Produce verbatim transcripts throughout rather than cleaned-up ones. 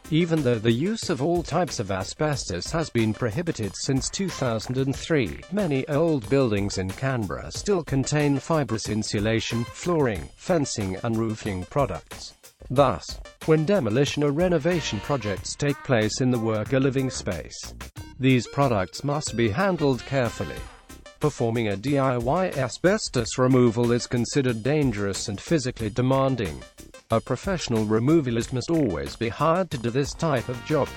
Even though the use of all types of asbestos has been prohibited since two thousand three, many old buildings in Canberra still contain fibrous insulation, flooring, fencing and roofing products. Thus, when demolition or renovation projects take place in the worker living space, these products must be handled carefully. Performing a D I Y asbestos removal is considered dangerous and physically demanding. A professional removalist must always be hired to do this type of job.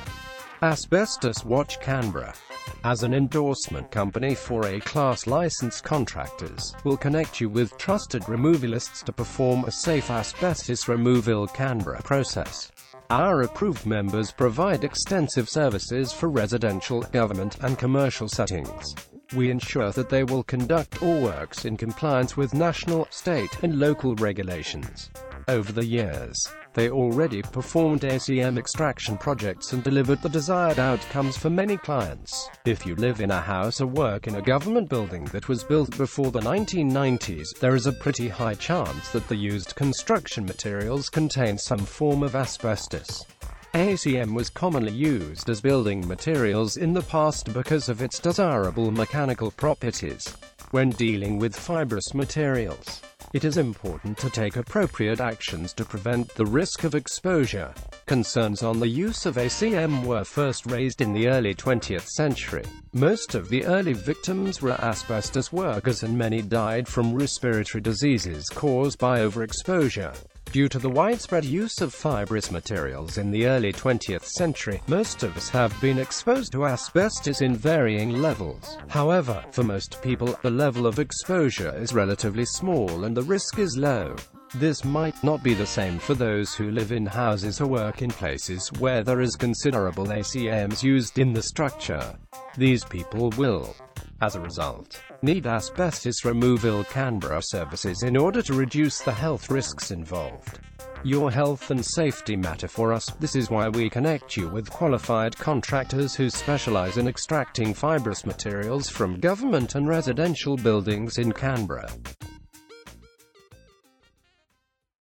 Asbestos Watch Canberra, as an endorsement company for A-class licensed contractors, will connect you with trusted removalists to perform a safe asbestos removal Canberra process. Our approved members provide extensive services for residential, government, and commercial settings. We ensure that they will conduct all works in compliance with national, state, and local regulations. Over the years, they already performed A C M extraction projects and delivered the desired outcomes for many clients. If you live in a house or work in a government building that was built before the nineteen nineties, there is a pretty high chance that the used construction materials contain some form of asbestos. A C M was commonly used as building materials in the past because of its desirable mechanical properties. When dealing with fibrous materials, it is important to take appropriate actions to prevent the risk of exposure. Concerns on the use of A C M were first raised in the early twentieth century. Most of the early victims were asbestos workers and many died from respiratory diseases caused by overexposure. Due to the widespread use of fibrous materials in the early twentieth century, most of us have been exposed to asbestos in varying levels. However, for most people, the level of exposure is relatively small and the risk is low. This might not be the same for those who live in houses or work in places where there is considerable A C Ms used in the structure. These people will, as a result, need asbestos removal Canberra services in order to reduce the health risks involved. Your health and safety matter for us. This is why we connect you with qualified contractors who specialize in extracting fibrous materials from government and residential buildings in Canberra.